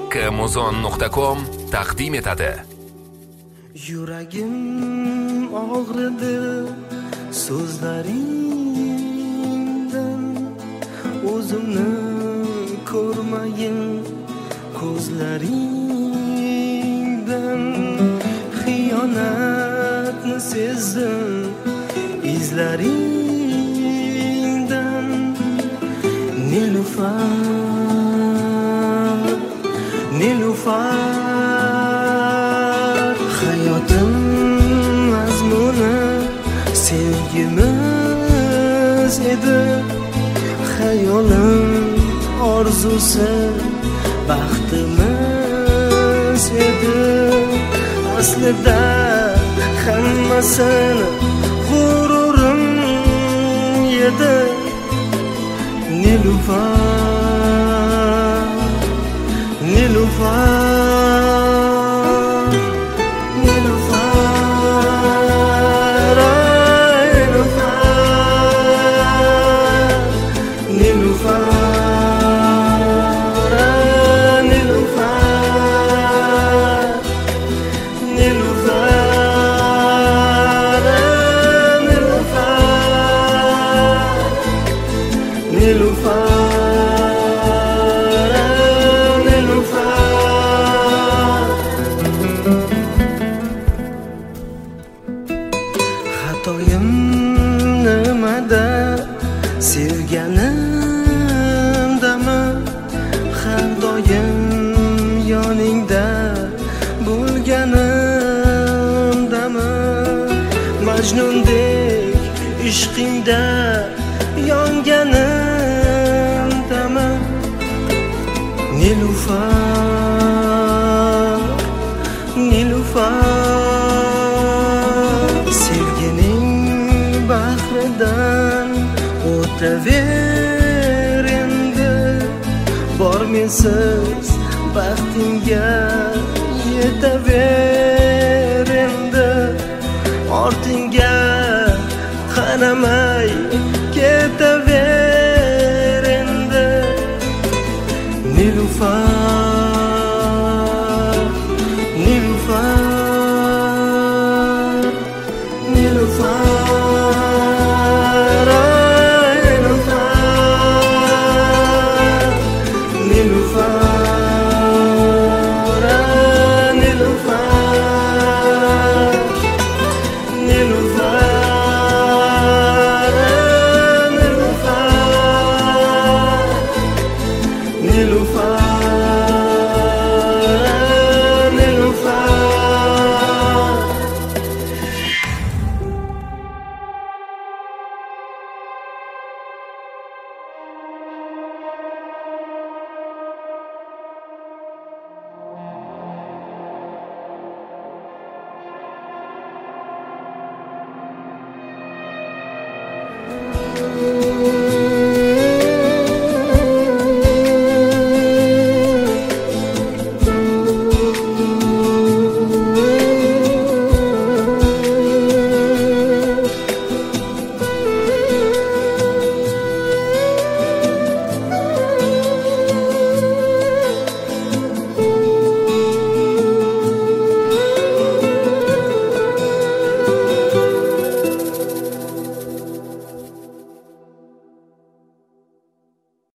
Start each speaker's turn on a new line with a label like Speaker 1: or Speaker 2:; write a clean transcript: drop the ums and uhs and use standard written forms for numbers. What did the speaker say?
Speaker 1: kmuzon.com taqdim etadi.
Speaker 2: Yuragim og'ridi so'zlaringdan, o'zimni ko'rmayin ko'zlaringdan, xiyonatni sezdim izlaringdan. Nilufar, hayotim mazmuni sevgimiz edi, xayolim orzusi baxtimiz edi. Aslida hammasini g'ururim edi. Nilufar, Nilufar, Nilufar, Nilufar, Nilufar, Nilufar, Nilufar, Nilufar. Xatoyim nimada? Sevganimdami? Har doim yoningda bo'lganimdami? Majnundek ishqingda yonganimdami? Nilufar, Nilufar, sevgining bahridan o'taver endi. Bor mensiz baxtingga yetaver endi. Ortingga qaramay ketaver endi. Nilufar, Nilufar, Nilufar, Nilufar, Nilufar, Nilufar, Nilufar, Nilufar, Nilufar.